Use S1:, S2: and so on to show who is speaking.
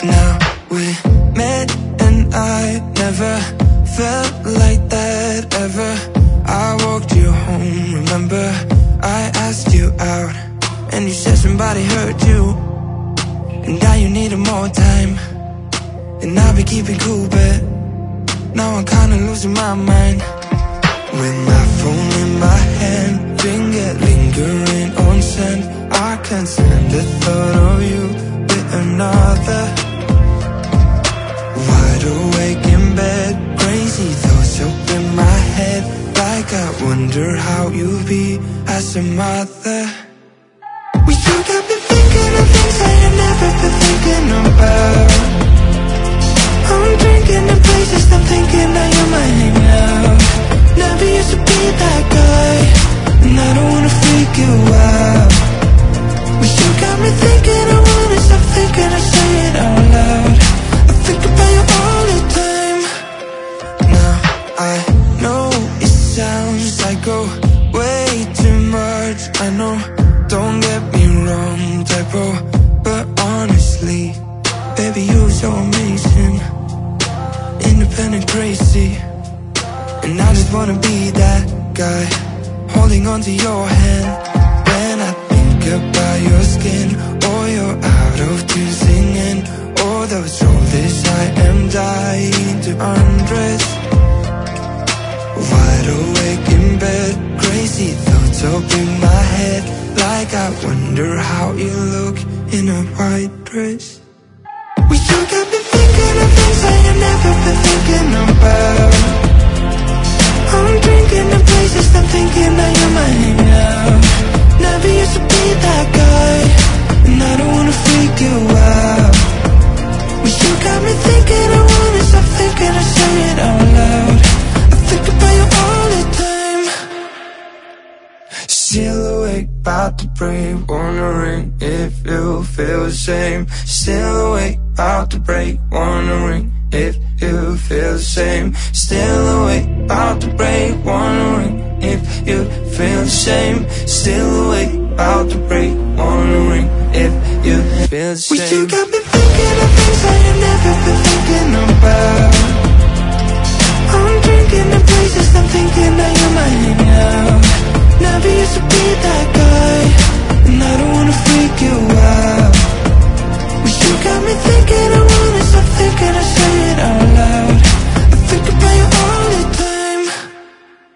S1: Now we met and I never felt like that ever. I walked you home, remember? I asked you out and you said somebody hurt you, and now you needed more time. And I've been keeping cool, but now I'm kinda losing my mind. With my phone in my hand, finger lingering on send, I can't stand the thought of you with another. Wide awake in bed, crazy thoughts up in my head, like I wonder how you'll be as a mother. Well, you got me thinking of things I had never been thinking about. I'm drinking in places I'm thinking that you might hang out. Never used to be that guy, and I don't wanna freak you out. Well, you got me thinking I wanna stop thinking, I say it out loud. I think about you all the time. Now I know it sounds like oh, way too much, I know. Don't get me wrong, typo, but honestly, baby, you're so amazing, independent, crazy. And I just wanna be that guy, holding on to your hand. When I think about your skin, or you're out of tune singing, or those shoulders I am dying to undress. Wide awake in bed, crazy thoughts up in my head, like I wonder how you look in a white dress. Well, you got me thinking of things I have never been thinking about. I'm drinking in places I'm thinking that you might hang out. Never used to be that guy, and I don't wanna freak you out. Well, you got me thinking I wanna stop thinking, I say it out loud. I think about you all the time. Still awake, about to break, wondering if you feel the same. Still awake, about to break, wondering if you feel the same. Still awake, about to break, wondering if you feel the same. Still awake, about to break, wondering if you feel the same. Well, you got me thinking of things I have never been thinking about. I'm drinking in places I'm thinking that you might hang out.